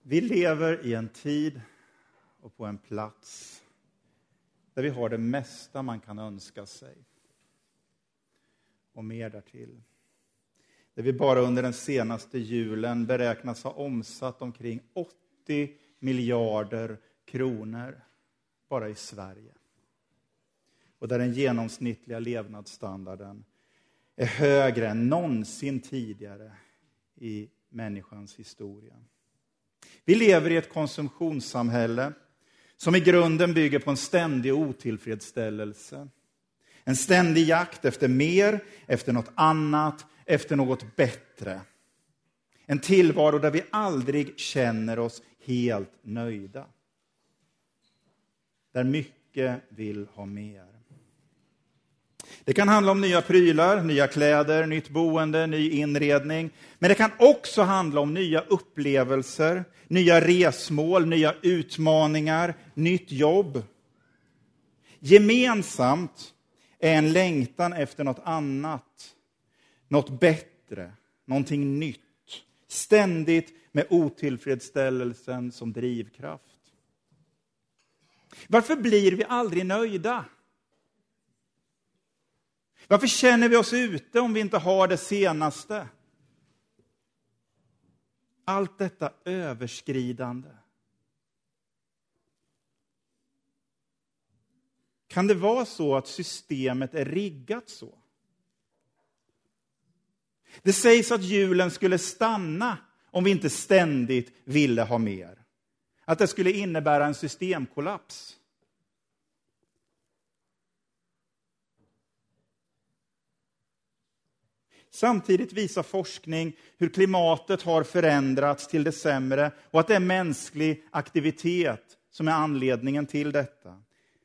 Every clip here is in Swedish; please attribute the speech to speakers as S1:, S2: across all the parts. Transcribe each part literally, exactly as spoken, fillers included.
S1: Vi lever i en tid och på en plats där vi har det mesta man kan önska sig. Och mer därtill. Där vi bara under den senaste julen beräknas ha omsatt omkring åttio miljarder kronor bara i Sverige. Och där den genomsnittliga levnadsstandarden är högre än någonsin tidigare i människans historia. Vi lever i ett konsumtionssamhälle som i grunden bygger på en ständig otillfredsställelse. En ständig jakt efter mer, efter något annat, efter något bättre. En tillvaro där vi aldrig känner oss helt nöjda. Där mycket vill ha mer. Det kan handla om nya prylar, nya kläder, nytt boende, ny inredning. Men det kan också handla om nya upplevelser, nya resmål, nya utmaningar, nytt jobb. Gemensamt är en längtan efter något annat, något bättre, någonting nytt. Ständigt med otillfredsställelsen som drivkraft. Varför blir vi aldrig nöjda? Varför känner vi oss ute om vi inte har det senaste? Allt detta överskridande. Kan det vara så att systemet är riggat så? Det sägs att julen skulle stanna om vi inte ständigt ville ha mer. Att det skulle innebära en systemkollaps. Samtidigt visar forskning hur klimatet har förändrats till det sämre och att det är mänsklig aktivitet som är anledningen till detta.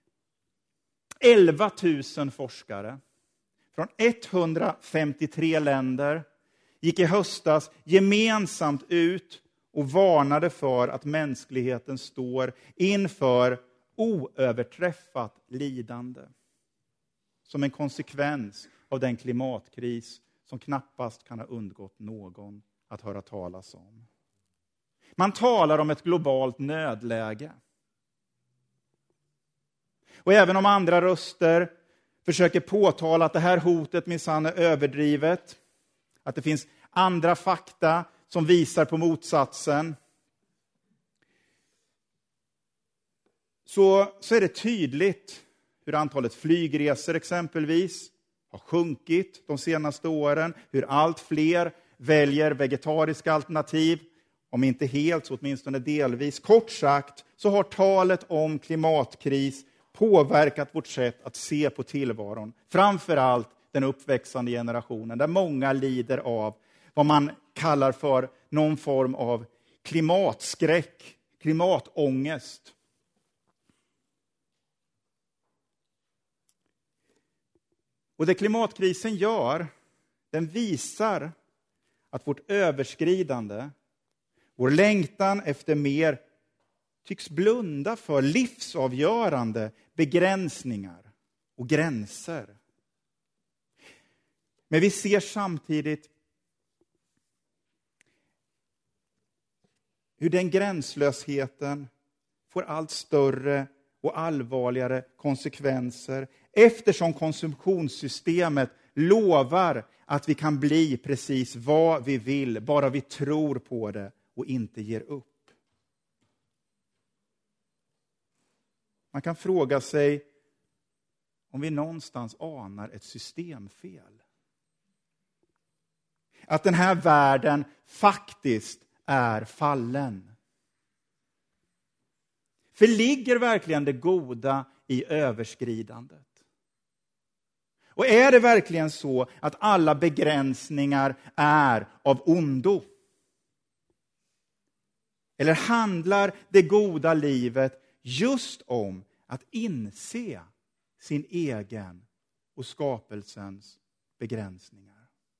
S1: elva tusen forskare från etthundrafemtiotre länder gick i höstas gemensamt ut och varnade för att mänskligheten står inför oöverträffat lidande som en konsekvens av den klimatkris som knappast kan ha undgått någon att höra talas om. Man talar om ett globalt nödläge. Och även om andra röster försöker påtala att det här hotet minsann är överdrivet, att det finns andra fakta som visar på motsatsen, så, så är det tydligt hur antalet flygresor exempelvis har sjunkit de senaste åren, hur allt fler väljer vegetariska alternativ, om inte helt så åtminstone delvis. Kort sagt så har talet om klimatkris påverkat vårt sätt att se på tillvaron. Framförallt den uppväxande generationen, där många lider av vad man kallar för någon form av klimatskräck, klimatångest. Och det klimatkrisen gör, den visar att vårt överskridande, vår längtan efter mer, tycks blunda för livsavgörande begränsningar och gränser. Men vi ser samtidigt hur den gränslösheten får allt större och allvarligare konsekvenser, eftersom konsumtionssystemet lovar att vi kan bli precis vad vi vill, bara vi tror på det och inte ger upp. Man kan fråga sig om vi någonstans anar ett systemfel. Att den här världen faktiskt är fallen. För ligger verkligen det goda i överskridandet? Och är det verkligen så att alla begränsningar är av ondo? Eller handlar det goda livet just om att inse sin egen och skapelsens begränsningar?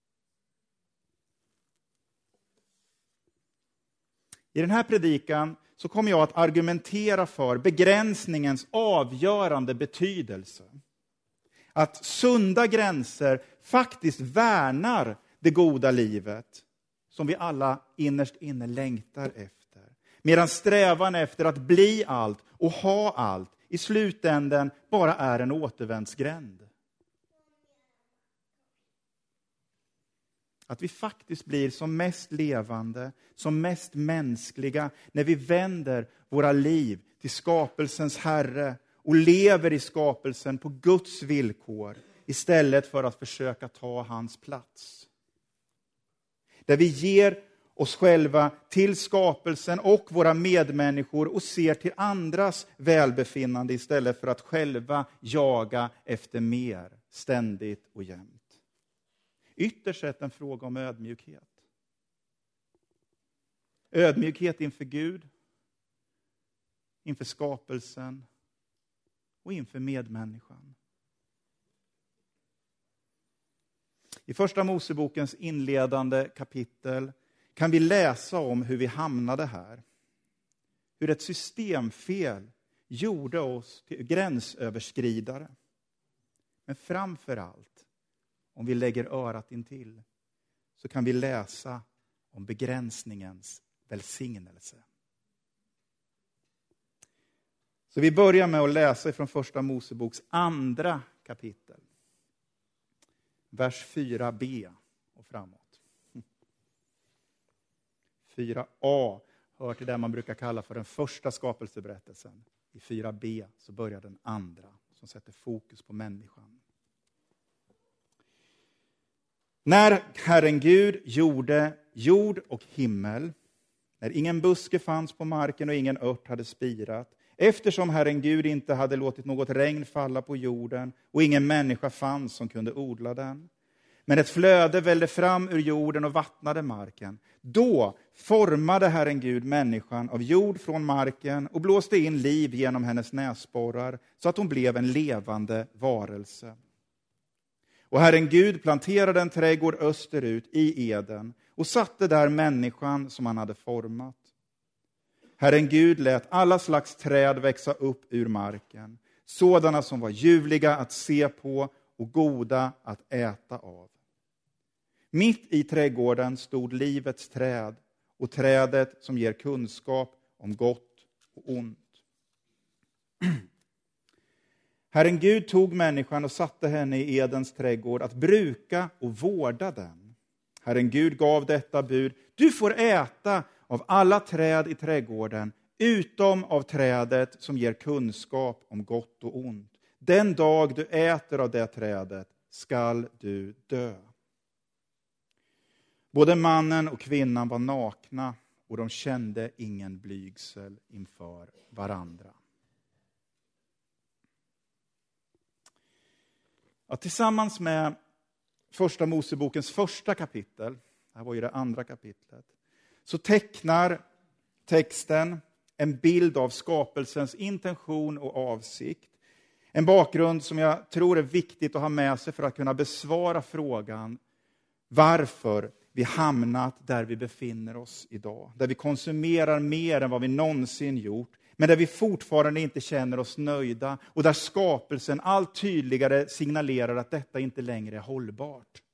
S1: I den här predikan så kommer jag att argumentera för begränsningens avgörande betydelse. Att sunda gränser faktiskt värnar det goda livet som vi alla innerst inne längtar efter. Medan strävan efter att bli allt och ha allt i slutänden bara är en återvändsgränd. Att vi faktiskt blir som mest levande, som mest mänskliga när vi vänder våra liv till skapelsens Herre och lever i skapelsen på Guds villkor istället för att försöka ta hans plats. Där vi ger oss själva till skapelsen och våra medmänniskor och ser till andras välbefinnande istället för att själva jaga efter mer, ständigt och jämt. Ytterst sett en fråga om ödmjukhet. Ödmjukhet inför Gud, inför skapelsen och inför medmänniskan. I första Mosebokens inledande kapitel kan vi läsa om hur vi hamnade här. Hur ett systemfel gjorde oss till gränsöverskridare. Men framför allt, om vi lägger örat intill, så kan vi läsa om begränsningens välsignelse. Så vi börjar med att läsa från första Moseboks andra kapitel. Vers fyra b och framåt. fyra a hör till det man brukar kalla för den första skapelseberättelsen. I fyra b så börjar den andra som sätter fokus på människan. När Herren Gud gjorde jord och himmel, när ingen buske fanns på marken och ingen ört hade spirat, eftersom Herren Gud inte hade låtit något regn falla på jorden och ingen människa fanns som kunde odla den, men ett flöde vällde fram ur jorden och vattnade marken, då formade Herren Gud människan av jord från marken och blåste in liv genom hennes näsborrar så att hon blev en levande varelse. Och Herren Gud planterade en trädgård österut i Eden och satte där människan som han hade format. Herren Gud lät alla slags träd växa upp ur marken, sådana som var ljuvliga att se på och goda att äta av. Mitt i trädgården stod livets träd och trädet som ger kunskap om gott och ont. Herren Gud tog människan och satte henne i Edens trädgård att bruka och vårda den. Herren Gud gav detta bud: du får äta av alla träd i trädgården, utom av trädet som ger kunskap om gott och ont. Den dag du äter av det trädet skall du dö. Både mannen och kvinnan var nakna och de kände ingen blygsel inför varandra. Ja, tillsammans med första Mosebokens första kapitel, det här var ju det andra kapitlet, så tecknar texten en bild av skapelsens intention och avsikt. En bakgrund som jag tror är viktigt att ha med sig för att kunna besvara frågan varför vi hamnat där vi befinner oss idag. Där vi konsumerar mer än vad vi någonsin gjort, men där vi fortfarande inte känner oss nöjda och där skapelsen allt tydligare signalerar att detta inte längre är hållbart.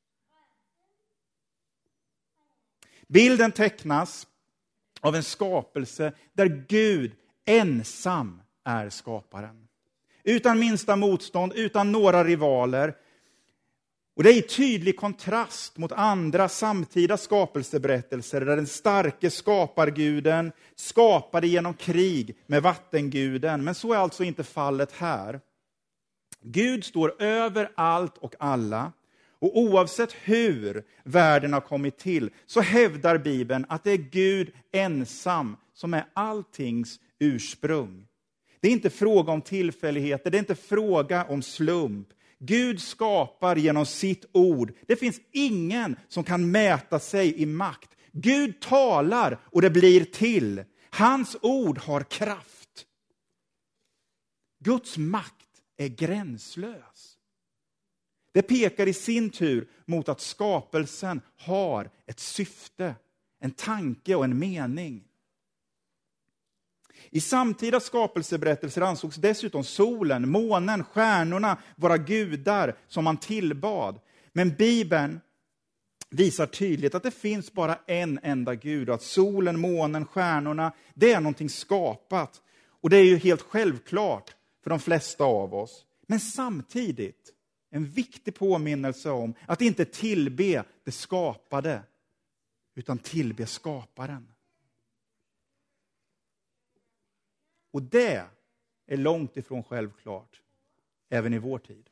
S1: Bilden tecknas av en skapelse där Gud ensam är skaparen. Utan minsta motstånd, utan några rivaler. Och det är i tydlig kontrast mot andra samtida skapelseberättelser där den starke skaparguden skapade genom krig med vattenguden. Men så är alltså inte fallet här. Gud står över allt och alla. Och oavsett hur världen har kommit till så hävdar Bibeln att det är Gud ensam som är alltings ursprung. Det är inte fråga om tillfälligheter, det är inte fråga om slump. Gud skapar genom sitt ord. Det finns ingen som kan mäta sig i makt. Gud talar och det blir till. Hans ord har kraft. Guds makt är gränslös. Det pekar i sin tur mot att skapelsen har ett syfte, en tanke och en mening. I samtida skapelseberättelser ansågs dessutom solen, månen, stjärnorna vara gudar som man tillbad. Men Bibeln visar tydligt att det finns bara en enda Gud och att solen, månen, stjärnorna, det är någonting skapat. Och det är ju helt självklart för de flesta av oss. Men samtidigt en viktig påminnelse om att inte tillbe det skapade, utan tillbe skaparen. Och det är långt ifrån självklart, även i vår tid.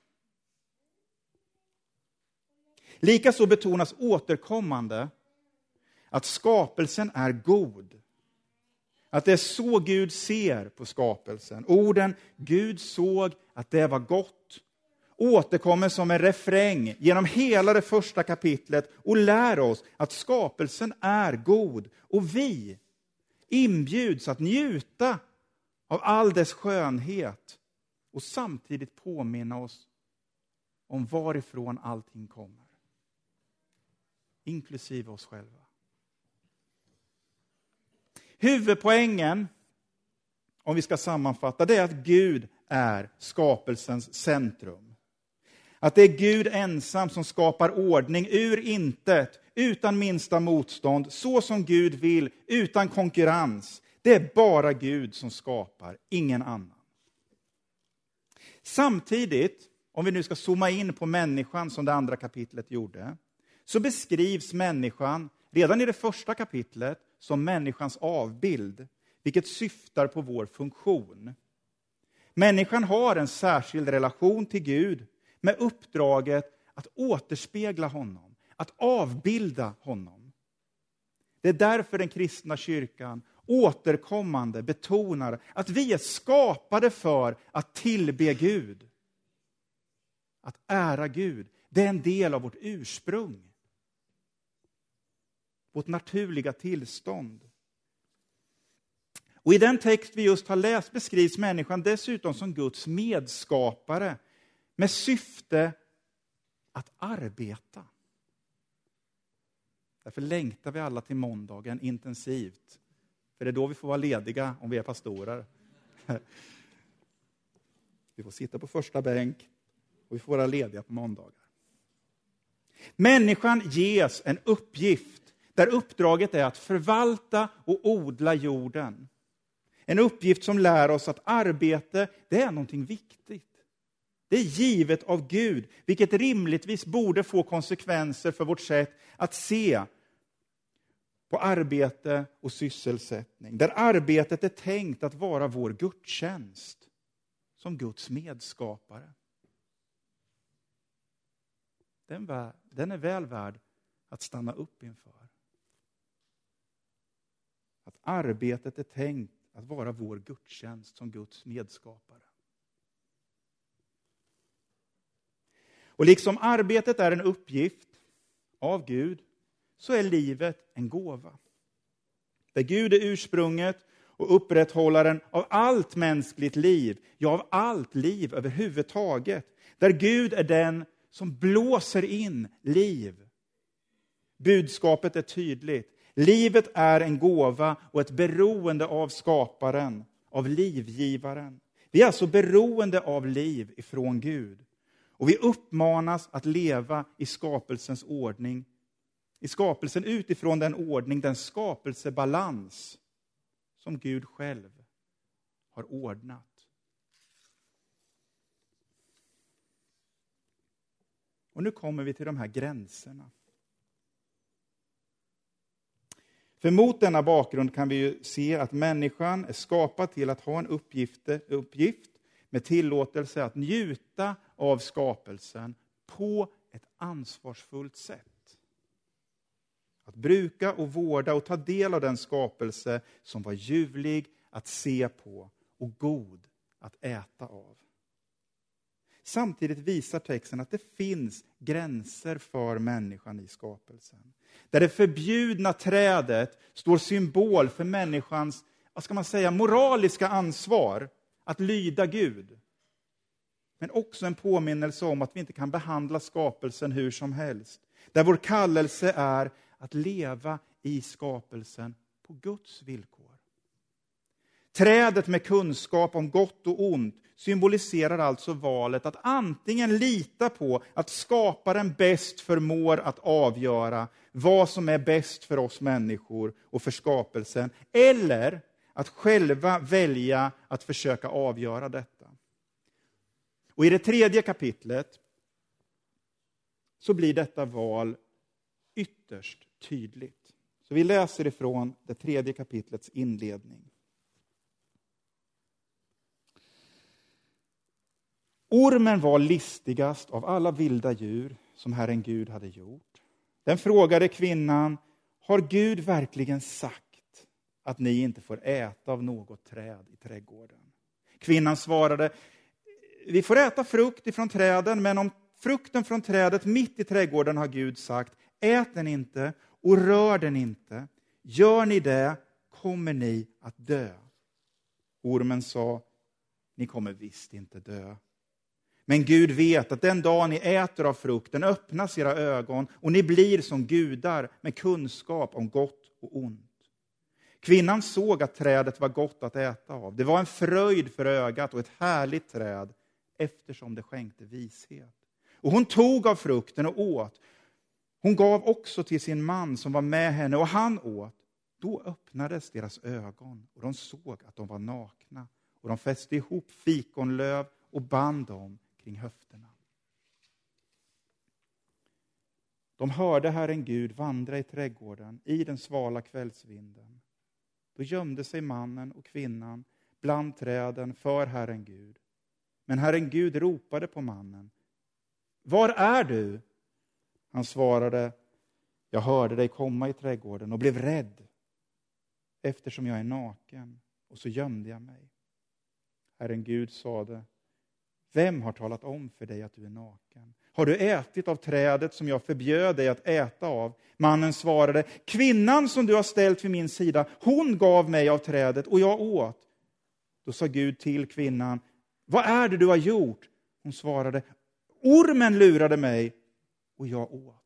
S1: Likaså betonas återkommande att skapelsen är god. Att det är så Gud ser på skapelsen. Orden Gud såg att det var gott återkommer som en refräng genom hela det första kapitlet och lär oss att skapelsen är god. Och vi inbjuds att njuta av all dess skönhet och samtidigt påminna oss om varifrån allting kommer. Inklusive oss själva. Huvudpoängen, om vi ska sammanfatta, det är att Gud är skapelsens centrum. Att det är Gud ensam som skapar ordning ur intet, utan minsta motstånd, så som Gud vill, utan konkurrens. Det är bara Gud som skapar, ingen annan. Samtidigt, om vi nu ska zooma in på människan som det andra kapitlet gjorde, så beskrivs människan redan i det första kapitlet som människans avbild, vilket syftar på vår funktion. Människan har en särskild relation till Gud med uppdraget att återspegla honom, att avbilda honom. Det är därför den kristna kyrkan återkommande betonar att vi är skapade för att tillbe Gud. Att ära Gud, det är en del av vårt ursprung. Vårt naturliga tillstånd. Och i den text vi just har läst beskrivs människan dessutom som Guds medskapare med syfte att arbeta. Därför längtar vi alla till måndagen intensivt. För det är då vi får vara lediga om vi är pastorer. Vi får sitta på första bänk och vi får vara lediga på måndagar. Människan ges en uppgift där uppdraget är att förvalta och odla jorden. En uppgift som lär oss att arbete, det är någonting viktigt. Det är givet av Gud, vilket rimligtvis borde få konsekvenser för vårt sätt att se på arbete och sysselsättning. Där arbetet är tänkt att vara vår gudstjänst som Guds medskapare. Den, den är väl värd att stanna upp inför. Att arbetet är tänkt att vara vår gudstjänst som Guds medskapare. Och liksom arbetet är en uppgift av Gud, så är livet en gåva. Där Gud är ursprunget och upprätthållaren av allt mänskligt liv, ja av allt liv överhuvudtaget. Där Gud är den som blåser in liv. Budskapet är tydligt. Livet är en gåva och ett beroende av skaparen, av livgivaren. Vi är alltså beroende av liv ifrån Gud. Och vi uppmanas att leva i skapelsens ordning. I skapelsen utifrån den ordning, den skapelsebalans som Gud själv har ordnat. Och nu kommer vi till de här gränserna. För mot denna bakgrund kan vi ju se att människan är skapad till att ha en uppgift, uppgift med tillåtelse att njuta av skapelsen på ett ansvarsfullt sätt. Att bruka och vårda och ta del av den skapelse som var ljuvlig att se på och god att äta av. Samtidigt visar texten att det finns gränser för människan i skapelsen. Där det förbjudna trädet står symbol för människans, vad ska man säga, moraliska ansvar att lyda Gud. Men också en påminnelse om att vi inte kan behandla skapelsen hur som helst. Där vår kallelse är att leva i skapelsen på Guds villkor. Trädet med kunskap om gott och ont symboliserar alltså valet att antingen lita på att skaparen bäst förmår att avgöra vad som är bäst för oss människor och för skapelsen, eller att själva välja att försöka avgöra detta. Och i det tredje kapitlet så blir detta val ytterst tydligt. Så vi läser ifrån det tredje kapitlets inledning. Ormen var listigast av alla vilda djur som Herren Gud hade gjort. Den frågade kvinnan: har Gud verkligen sagt att ni inte får äta av något träd i trädgården? Kvinnan svarade: vi får äta frukt ifrån träden, men om frukten från trädet mitt i trädgården har Gud sagt: ät den inte och rör den inte. Gör ni det kommer ni att dö. Ormen sa: ni kommer visst inte dö. Men Gud vet att den dag ni äter av frukten öppnas era ögon och ni blir som gudar med kunskap om gott och ont. Kvinnan såg att trädet var gott att äta av. Det var en fröjd för ögat och ett härligt träd eftersom det skänkte vishet. Och hon tog av frukten och åt. Hon gav också till sin man som var med henne och han åt. Då öppnades deras ögon och de såg att de var nakna. Och de fäste ihop fikonlöv och band dem kring höfterna. De hörde Herren Gud vandra i trädgården i den svala kvällsvinden. Då gömde sig mannen och kvinnan bland träden för Herren Gud. Men Herren Gud ropade på mannen: var är du? Han svarade: jag hörde dig komma i trädgården och blev rädd eftersom jag är naken, och så gömde jag mig. Herren Gud sade: vem har talat om för dig att du är naken? Har du ätit av trädet som jag förbjöd dig att äta av? Mannen svarade: kvinnan som du har ställt vid min sida, hon gav mig av trädet och jag åt. Då sa Gud till kvinnan: vad är det du har gjort? Hon svarade: ormen lurade mig och jag åt.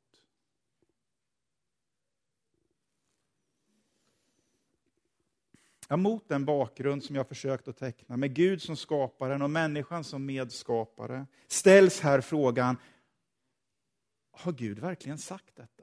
S1: Ja, mot den bakgrund som jag försökt att teckna, med Gud som skaparen och människan som medskapare, ställs här frågan: har Gud verkligen sagt detta?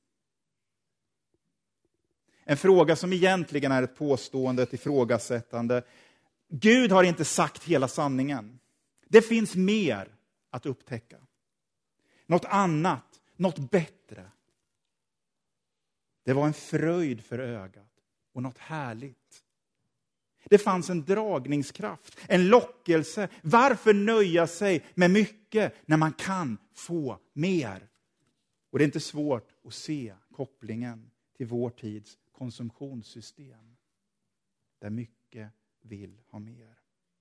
S1: En fråga som egentligen är ett påstående, ett ifrågasättande. Gud har inte sagt hela sanningen. Det finns mer att upptäcka. Något annat, något bättre. Det var en fröjd för ögat och något härligt. Det fanns en dragningskraft, en lockelse. Varför nöja sig med mycket när man kan få mer? Och det är inte svårt att se kopplingen till vår tids konsumtionssystem, där mycket vill ha mer.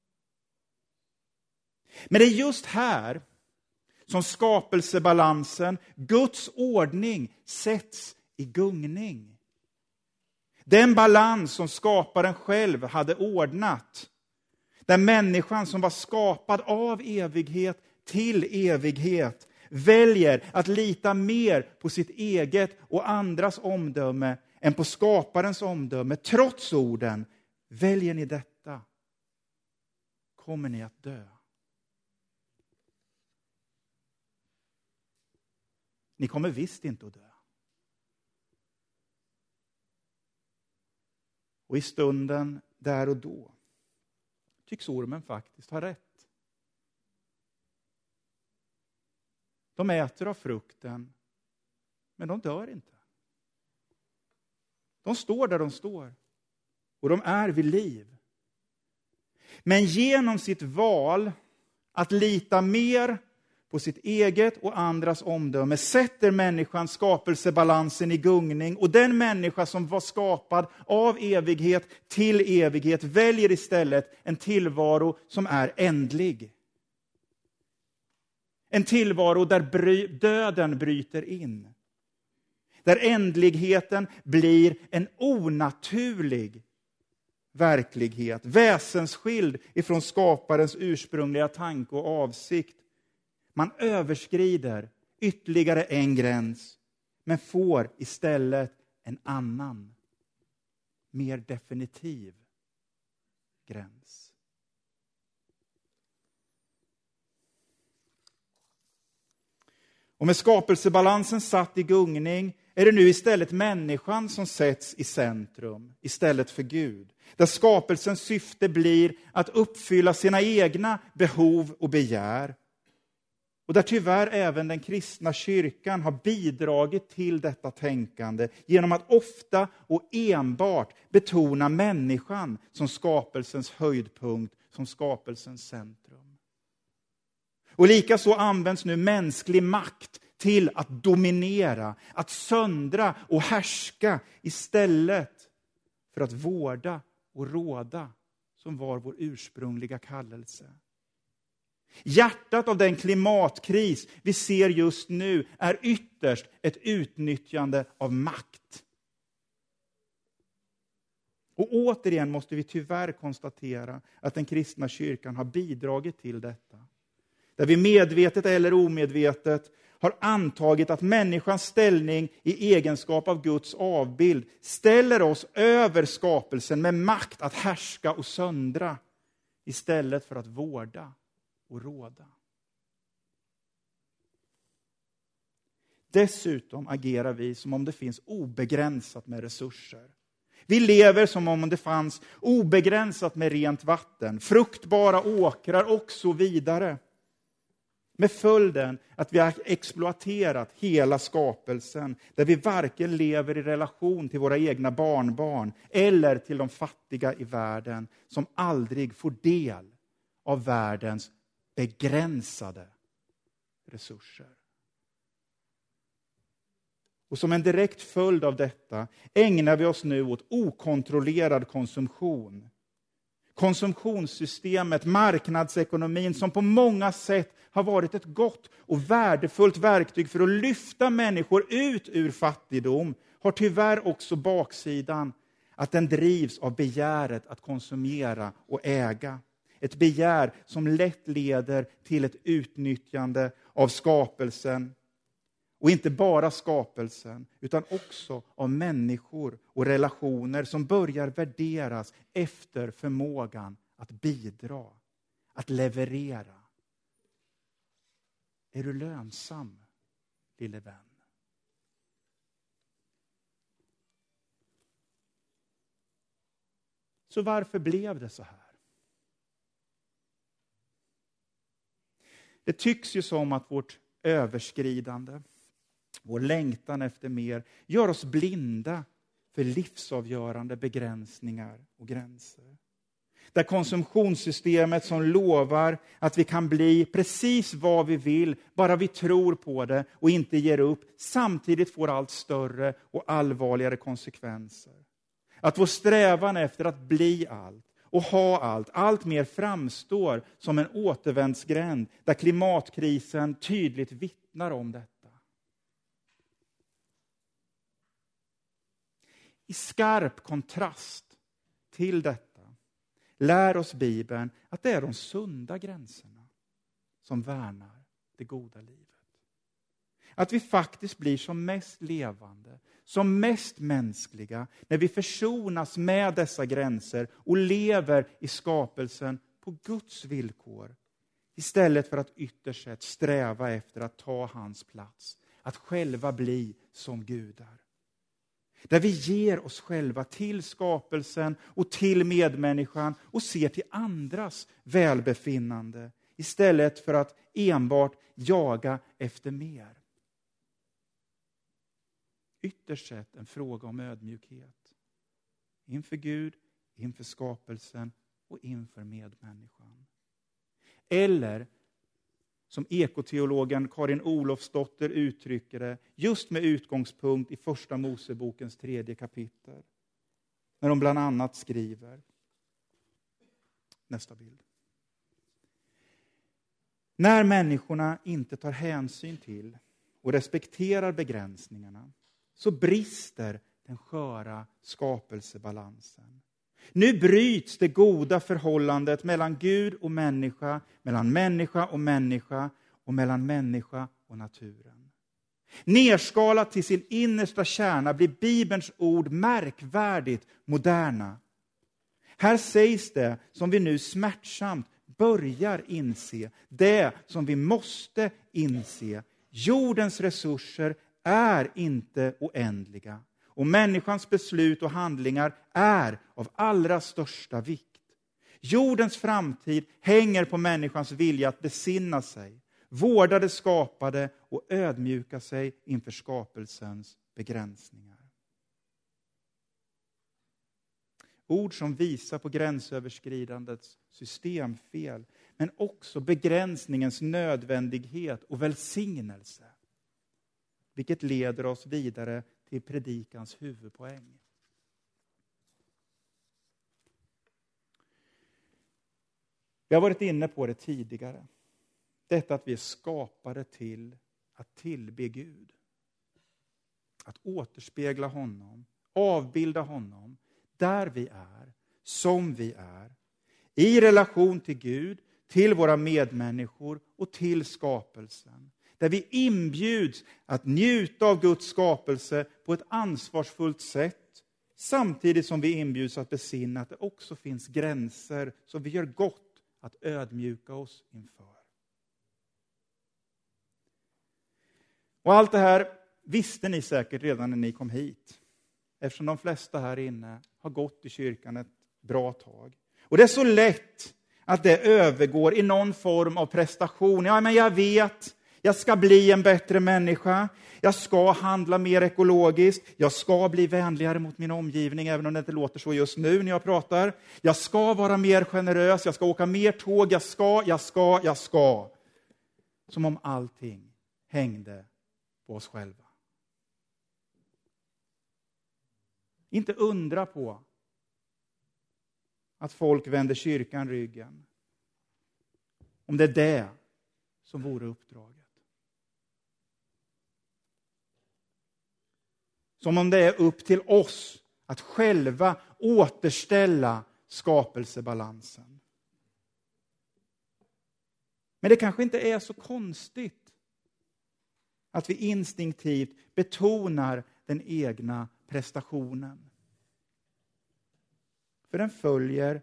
S1: Men det är just här som skapelsebalansen, Guds ordning, sätts i gungning. Den balans som skaparen själv hade ordnat, där människan som var skapad av evighet till evighet väljer att lita mer på sitt eget och andras omdöme än på skaparens omdöme. Trots orden: väljer ni detta kommer ni att dö. Ni kommer visst inte att dö. Och i stunden där och då tycks ormen faktiskt ha rätt. De äter av frukten, men de dör inte. De står där de står och de är vid liv. Men genom sitt val att lita mer på sitt eget och andras omdöme sätter människan skapelsebalansen i gungning, och den människa som var skapad av evighet till evighet väljer istället en tillvaro som är ändlig. En tillvaro där bry- döden bryter in. Där ändligheten blir en onaturlig verklighet, väsensskild ifrån skaparens ursprungliga tanke och avsikt. Man överskrider ytterligare en gräns, men får istället en annan, mer definitiv gräns. Och med skapelsebalansen satt i gungning är det nu istället människan som sätts i centrum istället för Gud. Där skapelsens syfte blir att uppfylla sina egna behov och begär. Och där tyvärr även den kristna kyrkan har bidragit till detta tänkande genom att ofta och enbart betona människan som skapelsens höjdpunkt, som skapelsens centrum. Och likaså används nu mänsklig makt till att dominera, att söndra och härska istället för att vårda och råda som var vår ursprungliga kallelse. Hjärtat av den klimatkris vi ser just nu är ytterst ett utnyttjande av makt. Och återigen måste vi tyvärr konstatera att den kristna kyrkan har bidragit till detta. Där vi medvetet eller omedvetet har antagit att människans ställning i egenskap av Guds avbild ställer oss över skapelsen med makt att härska och söndra istället för att vårda och råda. Dessutom agerar vi som om det finns obegränsat med resurser. Vi lever som om det fanns obegränsat med rent vatten, fruktbara åkrar och så vidare. Med följden att vi har exploaterat hela skapelsen, där vi varken lever i relation till våra egna barnbarn eller till de fattiga i världen som aldrig får del av världens begränsade resurser. Och som en direkt följd av detta ägnar vi oss nu åt okontrollerad konsumtion. Konsumtionssystemet, marknadsekonomin som på många sätt har varit ett gott och värdefullt verktyg för att lyfta människor ut ur fattigdom, har tyvärr också baksidan att den drivs av begäret att konsumera och äga. Ett begär som lätt leder till ett utnyttjande av skapelsen. Och inte bara skapelsen, utan också av människor och relationer som börjar värderas efter förmågan att bidra, att leverera. Är du lönsam, lille vän? Så varför blev det så här? Det tycks ju som att vårt överskridande, vår längtan efter mer, gör oss blinda för livsavgörande begränsningar och gränser. Där konsumtionssystemet som lovar att vi kan bli precis vad vi vill, bara vi tror på det och inte ger upp, samtidigt får allt större och allvarligare konsekvenser. Att vår strävan efter att bli allt och ha allt, allt mer framstår som en återvändsgränd där klimatkrisen tydligt vittnar om detta. I skarp kontrast till detta lär oss Bibeln att det är de sunda gränserna som värnar det goda livet. Att vi faktiskt blir som mest levande, som mest mänskliga när vi försonas med dessa gränser och lever i skapelsen på Guds villkor. Istället för att ytterst sett sträva efter att ta hans plats. Att själva bli som gudar. Där vi ger oss själva till skapelsen och till medmänniskan och ser till andras välbefinnande istället för att enbart jaga efter mer. Ytterst sett en fråga om ödmjukhet. Inför Gud, inför skapelsen och inför medmänniskan. Eller som ekoteologen Karin Olofsdotter uttrycker det, just med utgångspunkt i första Mosebokens tredje kapitel. När de bland annat skriver, nästa bild. När människorna inte tar hänsyn till och respekterar begränsningarna så brister den sköra skapelsebalansen. Nu bryts det goda förhållandet mellan Gud och människa, mellan människa och människa och mellan människa och naturen. Nerskalat till sin innersta kärna blir Bibelns ord märkvärdigt moderna. Här sägs det som vi nu smärtsamt börjar inse. Det som vi måste inse. Jordens resurser är inte oändliga. Och människans beslut och handlingar är av allra största vikt. Jordens framtid hänger på människans vilja att besinna sig, vårda det skapade och ödmjuka sig inför skapelsens begränsningar. Ord som visar på gränsöverskridandets systemfel, men också begränsningens nödvändighet och välsignelse. Vilket leder oss vidare till predikans huvudpoäng. Vi har varit inne på det tidigare. Detta att vi är skapade till att tillbe Gud. Att återspegla honom, avbilda honom där vi är, som vi är. I relation till Gud, till våra medmänniskor och till skapelsen. Där vi inbjuds att njuta av Guds skapelse på ett ansvarsfullt sätt. Samtidigt som vi inbjuds att besinna att det också finns gränser som vi gör gott att ödmjuka oss inför. Och allt det här visste ni säkert redan när ni kom hit. Eftersom de flesta här inne har gått i kyrkan ett bra tag. Och det är så lätt att det övergår i någon form av prestation. Ja, men jag vet, jag ska bli en bättre människa. Jag ska handla mer ekologiskt. Jag ska bli vänligare mot min omgivning, även om det inte låter så just nu när jag pratar. Jag ska vara mer generös. Jag ska åka mer tåg. Jag ska, jag ska, jag ska. Som om allting hängde på oss själva. Inte undra på att folk vänder kyrkan ryggen. Om det är det som vore uppdraget. Som om det är upp till oss att själva återställa skapelsebalansen. Men det kanske inte är så konstigt att vi instinktivt betonar den egna prestationen. För den följer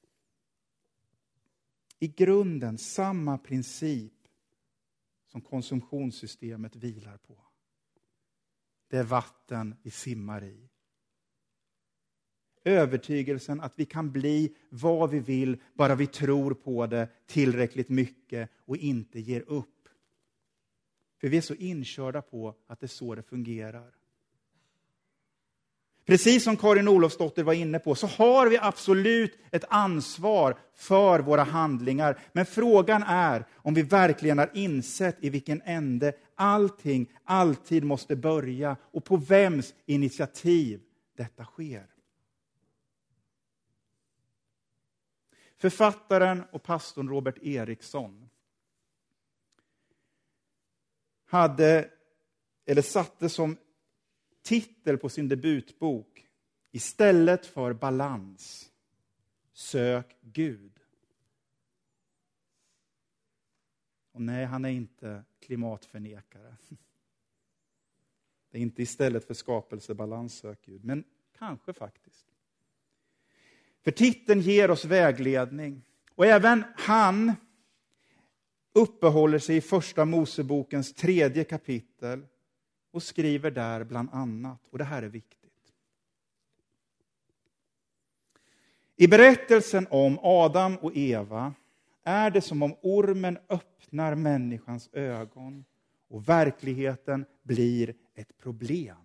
S1: i grunden samma princip som konsumtionssystemet vilar på. Det är vatten vi simmar i. Övertygelsen att vi kan bli vad vi vill bara vi tror på det tillräckligt mycket och inte ger upp. För vi är så inkörda på att det är så det fungerar. Precis som Karin Olofsdotter var inne på så har vi absolut ett ansvar för våra handlingar. Men frågan är om vi verkligen har insett i vilken ände allting alltid måste börja och på vems initiativ detta sker. Författaren och pastorn Robert Eriksson hade, eller satte som titel på sin debutbok: Istället för balans, sök Gud. Och nej, han är inte klimatförnekare. Det är inte istället för skapelsebalans, sök Gud. Men kanske faktiskt. För titeln ger oss vägledning. Och även han uppehåller sig i första Mosebokens tredje kapitel. Och skriver där bland annat, och det här är viktigt. I berättelsen om Adam och Eva är det som om ormen öppnar människans ögon och verkligheten blir ett problem.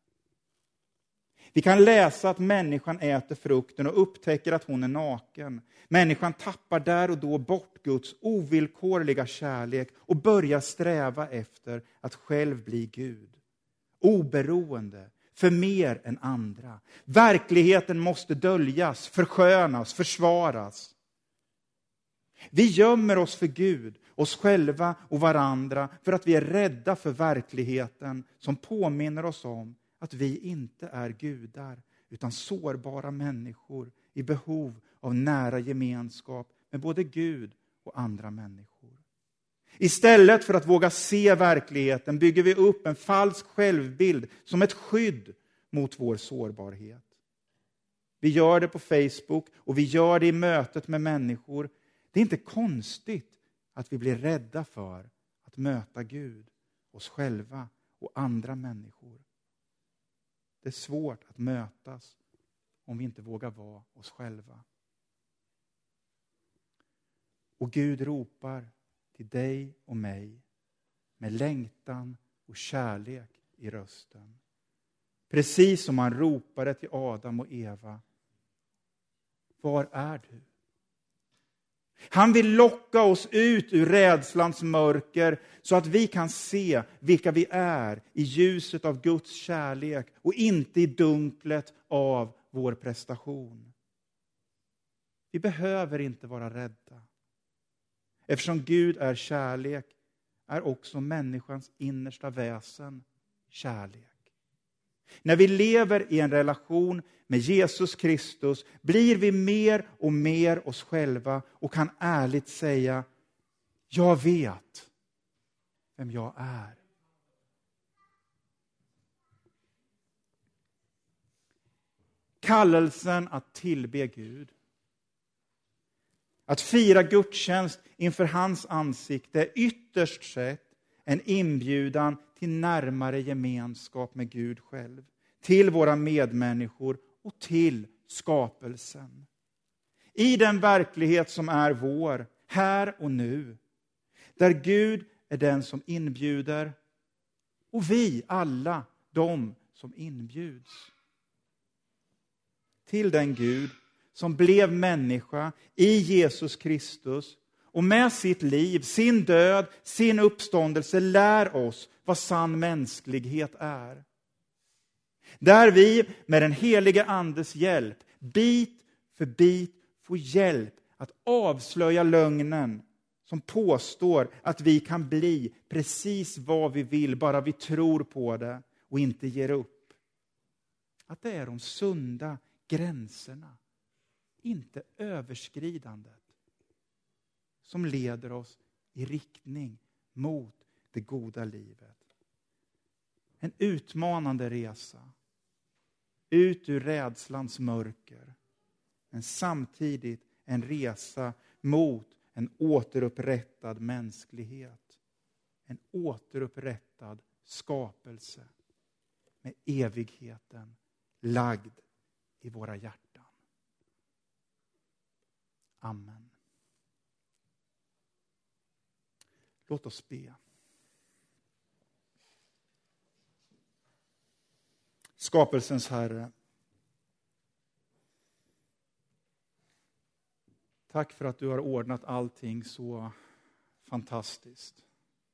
S1: Vi kan läsa att människan äter frukten och upptäcker att hon är naken. Människan tappar där och då bort Guds ovillkorliga kärlek och börjar sträva efter att själv bli Gud. Oberoende, för mer än andra. Verkligheten måste döljas, förskönas, försvaras. Vi gömmer oss för Gud, oss själva och varandra för att vi är rädda för verkligheten som påminner oss om att vi inte är gudar utan sårbara människor i behov av nära gemenskap med både Gud och andra människor. Istället för att våga se verkligheten bygger vi upp en falsk självbild som ett skydd mot vår sårbarhet. Vi gör det på Facebook och vi gör det i mötet med människor. Det är inte konstigt att vi blir rädda för att möta Gud, oss själva och andra människor. Det är svårt att mötas om vi inte vågar vara oss själva. Och Gud ropar till dig och mig med längtan och kärlek i rösten. Precis som han ropade till Adam och Eva. Var är du? Han vill locka oss ut ur rädslans mörker så att vi kan se vilka vi är i ljuset av Guds kärlek och inte i dunklet av vår prestation. Vi behöver inte vara rädda. Eftersom Gud är kärlek är också människans innersta väsen kärlek. När vi lever i en relation med Jesus Kristus blir vi mer och mer oss själva och kan ärligt säga: jag vet vem jag är. Kallelsen att tillbe Gud, att fira gudstjänst inför hans ansikte är ytterst sett en inbjudan till närmare gemenskap med Gud själv, till våra medmänniskor och till skapelsen. I den verklighet som är vår, här och nu, där Gud är den som inbjuder och vi alla de som inbjuds. Till den Gud som blev människa i Jesus Kristus och med sitt liv, sin död, sin uppståndelse lär oss vad sann mänsklighet är. Där vi med den helige andes hjälp bit för bit får hjälp att avslöja lögnen som påstår att vi kan bli precis vad vi vill bara vi tror på det och inte ger upp. Att det är de sunda gränserna, inte överskridandet, som leder oss i riktning mot det goda livet. En utmanande resa ut ur rädslans mörker, men samtidigt en resa mot en återupprättad mänsklighet. En återupprättad skapelse med evigheten lagd i våra hjärtan. Amen. Låt oss be. Skapelsens Herre, tack för att du har ordnat allting så fantastiskt.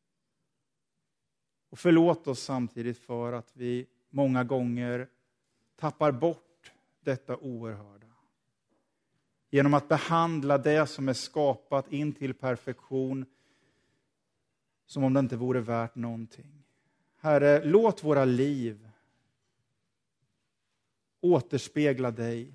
S1: Och förlåt oss samtidigt för att vi många gånger tappar bort detta oerhörda. Genom att behandla det som är skapat in till perfektion som om det inte vore värt någonting. Herre, låt våra liv återspegla dig.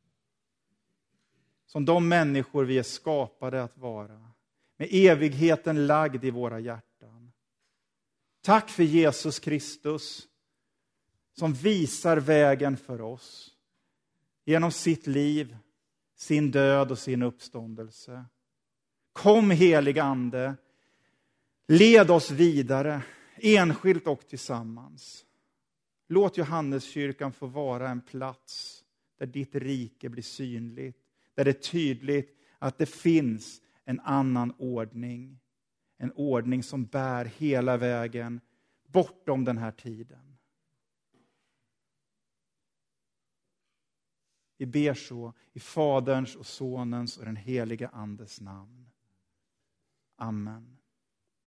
S1: Som de människor vi är skapade att vara. Med evigheten lagd i våra hjärtan. Tack för Jesus Kristus som visar vägen för oss. Genom sitt liv, sin död och sin uppståndelse. Kom helig ande. Led oss vidare, enskilt och tillsammans. Låt Johanneskyrkan få vara en plats där ditt rike blir synligt. Där det är tydligt att det finns en annan ordning. En ordning som bär hela vägen bortom den här tiden. Vi ber så i Faderns och Sonens och den heliga Andes namn. Amen.